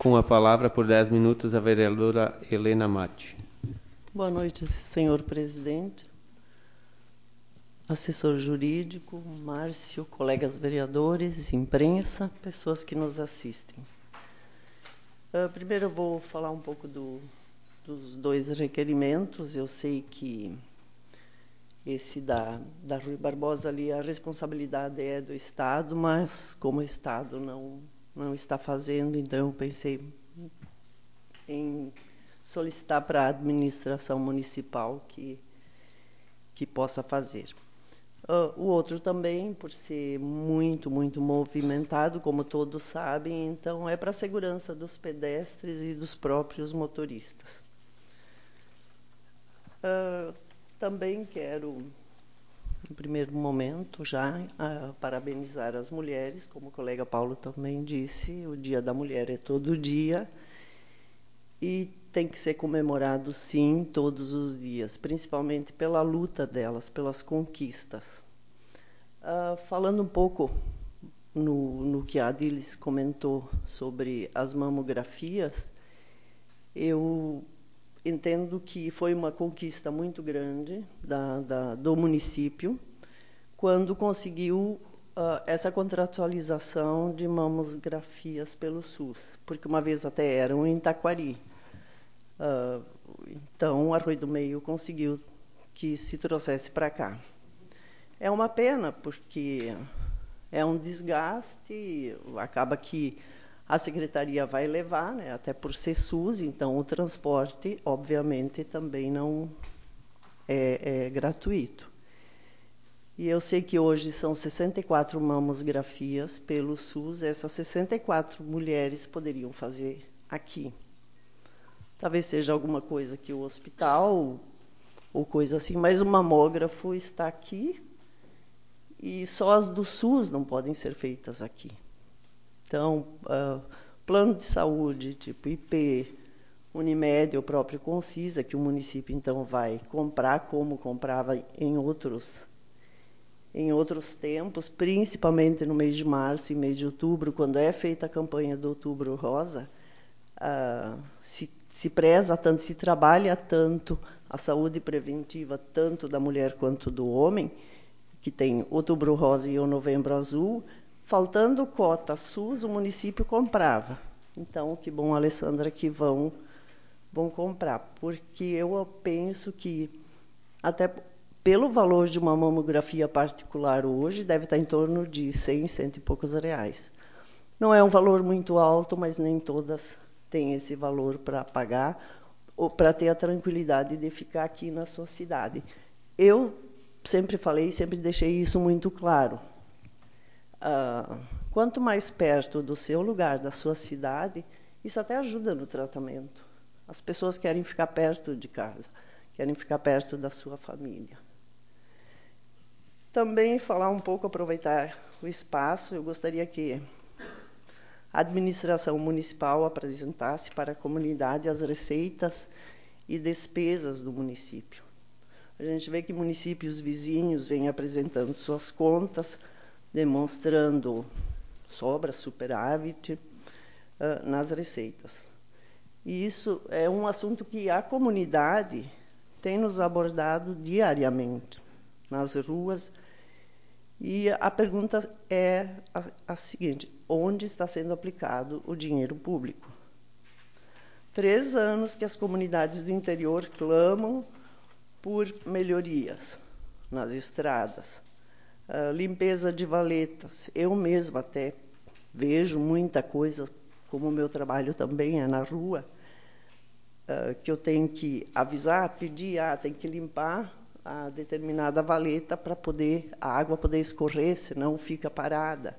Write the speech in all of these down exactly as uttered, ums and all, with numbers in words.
Com a palavra, por dez minutos, a vereadora Helena Matti. Boa noite, senhor presidente, assessor jurídico, Márcio, colegas vereadores, imprensa, pessoas que nos assistem. Uh, primeiro eu vou falar um pouco do, dos dois requerimentos. Eu sei que esse da, da Rui Barbosa ali, a responsabilidade é do Estado, mas como o Estado não, não está fazendo, então eu pensei em solicitar para a administração municipal que, que possa fazer. Uh, o outro também, por ser muito, muito movimentado, como todos sabem, então é para a segurança dos pedestres e dos próprios motoristas. Uh, também quero, no primeiro momento, já uh, parabenizar as mulheres, como o colega Paulo também disse, o Dia da Mulher é todo dia, e tem que ser comemorado, sim, todos os dias, principalmente pela luta delas, pelas conquistas. Uh, falando um pouco no, no que a Adilis comentou sobre as mamografias, eu entendo que foi uma conquista muito grande da, da, do município quando conseguiu uh, essa contratualização de mamografias pelo SUS, porque uma vez até eram em Taquari. Uh, então, a Arroio do Meio conseguiu que se trouxesse para cá. É uma pena, porque é um desgaste, acaba que a secretaria vai levar, né, até por ser SUS, então o transporte, obviamente, também não é, é gratuito. E eu sei que hoje são sessenta e quatro mamografias pelo SUS, essas sessenta e quatro mulheres poderiam fazer aqui. Talvez seja alguma coisa que o hospital, ou coisa assim, mas o mamógrafo está aqui e só as do SUS não podem ser feitas aqui. Então, uh, plano de saúde, tipo I P, Unimed, o próprio Concisa, que o município então vai comprar como comprava em outros, em outros tempos, principalmente no mês de março e mês de outubro, quando é feita a campanha do Outubro Rosa, uh, se se preza tanto, se trabalha tanto a saúde preventiva, tanto da mulher quanto do homem, que tem Outubro Rosa e o Novembro Azul, faltando cota SUS, o município comprava. Então, que bom, Alessandra, que vão, vão comprar, porque eu penso que, até pelo valor de uma mamografia particular hoje, deve estar em torno de cem, cento e poucos reais. Não é um valor muito alto, mas nem todas tem esse valor para pagar, ou para ter a tranquilidade de ficar aqui na sua cidade. Eu sempre falei, sempre deixei isso muito claro. Ah, quanto mais perto do seu lugar, da sua cidade, isso até ajuda no tratamento. As pessoas querem ficar perto de casa, querem ficar perto da sua família. Também falar um pouco, aproveitar o espaço, eu gostaria que a administração municipal apresentasse para a comunidade as receitas e despesas do município. A gente vê que municípios vizinhos vêm apresentando suas contas, demonstrando sobra, superávit uh, nas receitas. E isso é um assunto que a comunidade tem nos abordado diariamente, nas ruas. E a pergunta é a, a seguinte: onde está sendo aplicado o dinheiro público? Três anos que as comunidades do interior clamam por melhorias nas estradas, uh, limpeza de valetas. Eu mesma até vejo muita coisa, como o meu trabalho também é na rua, uh, que eu tenho que avisar, pedir, ah, tem que limpar a determinada valeta para poder a água poder escorrer, senão fica parada.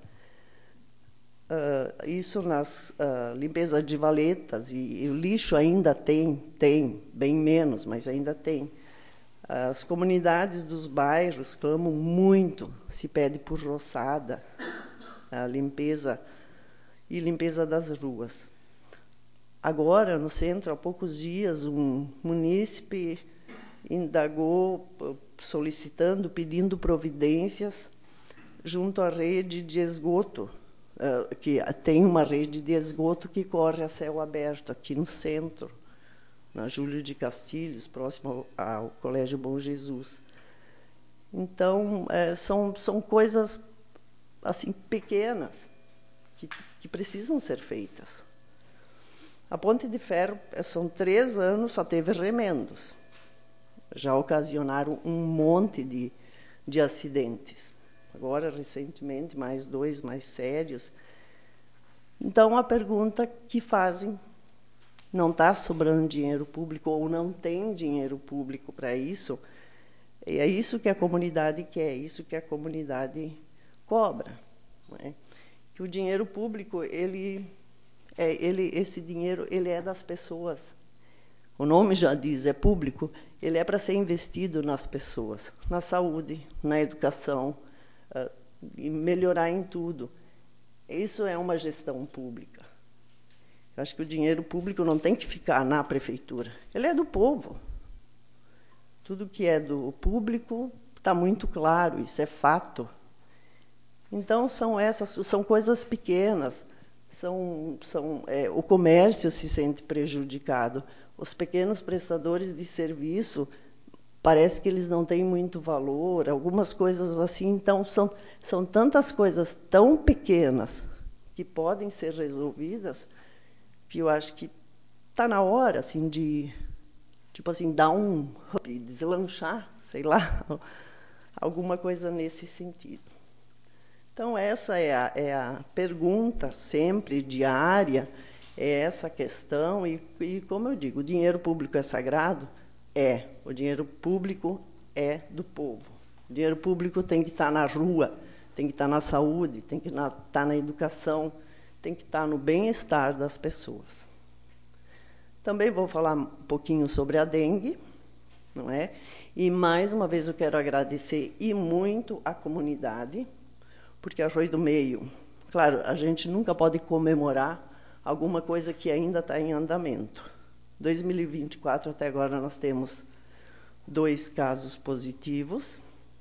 Uh, isso nas uh, limpeza de valetas, e, e o lixo ainda tem, tem, bem menos, mas ainda tem. As comunidades dos bairros clamam muito, se pede por roçada, a limpeza e limpeza das ruas. Agora, no centro, há poucos dias, um munícipe indagou, solicitando, pedindo providências junto à rede de esgoto uh, que tem uma rede de esgoto que corre a céu aberto aqui no centro, na Júlio de Castilhos, próximo ao, ao Colégio Bom Jesus. Então, é, são, são coisas assim pequenas que, que precisam ser feitas. A Ponte de Ferro são três anos, só teve remendos. Já ocasionaram um monte de, de acidentes. Agora, recentemente, mais dois mais sérios. Então, a pergunta que fazem, não está sobrando dinheiro público ou não tem dinheiro público para isso, é isso que a comunidade quer, é isso que a comunidade cobra. Não é? Que o dinheiro público, ele, é, ele, esse dinheiro ele é das pessoas. O nome já diz, é público, ele é para ser investido nas pessoas, na saúde, na educação, uh, e melhorar em tudo. Isso é uma gestão pública. Eu acho que o dinheiro público não tem que ficar na prefeitura, ele é do povo. Tudo que é do público está muito claro, isso é fato. Então, são essas, são coisas pequenas. São, são, é, o comércio se sente prejudicado. Os pequenos prestadores de serviço, parece que eles não têm muito valor, algumas coisas assim. Então, são, são tantas coisas tão pequenas que podem ser resolvidas, que eu acho que está na hora assim, de... tipo assim, dar um up, deslanchar, sei lá, alguma coisa nesse sentido. Então, essa é a, é a pergunta sempre diária, é essa questão, e, e, como eu digo, o dinheiro público é sagrado? É. O dinheiro público é do povo. O dinheiro público tem que estar na rua, tem que estar na saúde, tem que na, estar na educação, tem que estar no bem-estar das pessoas. Também vou falar um pouquinho sobre a dengue, não é? E, mais uma vez, eu quero agradecer e muito à comunidade, porque Arroio do Meio, claro, a gente nunca pode comemorar alguma coisa que ainda está em andamento. dois mil e vinte e quatro, até agora, nós temos dois casos positivos,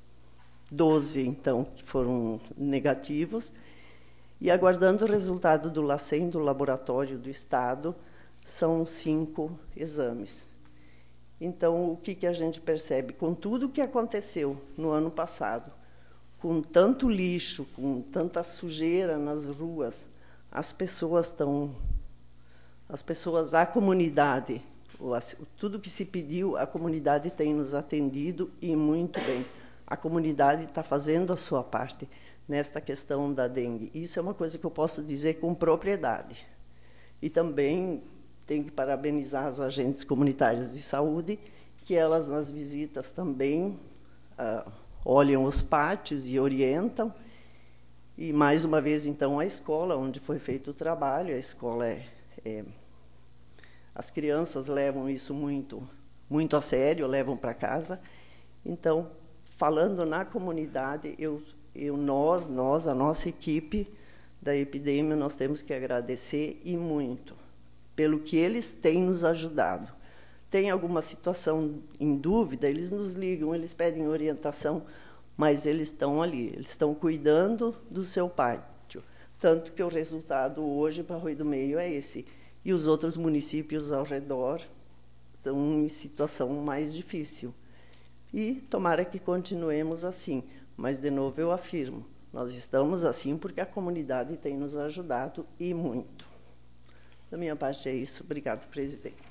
doze, então, que foram negativos, e aguardando o resultado do LACEN, do Laboratório do Estado, são cinco exames. Então, o que, que a gente percebe? Com tudo o que aconteceu no ano passado, com tanto lixo, com tanta sujeira nas ruas, as pessoas estão... As pessoas, a comunidade, tudo que se pediu, a comunidade tem nos atendido e muito bem. A comunidade está fazendo a sua parte nesta questão da dengue. Isso é uma coisa que eu posso dizer com propriedade. E também tenho que parabenizar as agentes comunitárias de saúde, que elas, nas visitas, também ah, olham os pátios e orientam. E, mais uma vez, então, a escola, onde foi feito o trabalho, a escola é... é as crianças levam isso muito, muito a sério, levam para casa. Então, falando na comunidade, eu, eu, nós, nós, a nossa equipe da Epidemia, nós temos que agradecer e muito pelo que eles têm nos ajudado. Tem alguma situação em dúvida, eles nos ligam, eles pedem orientação, mas eles estão ali, eles estão cuidando do seu pátio. Tanto que o resultado hoje para Arroio do Meio é esse. E os outros municípios ao redor estão em situação mais difícil. E tomara que continuemos assim. Mas, de novo, eu afirmo, nós estamos assim porque a comunidade tem nos ajudado e muito. Da minha parte é isso. Obrigado, presidente.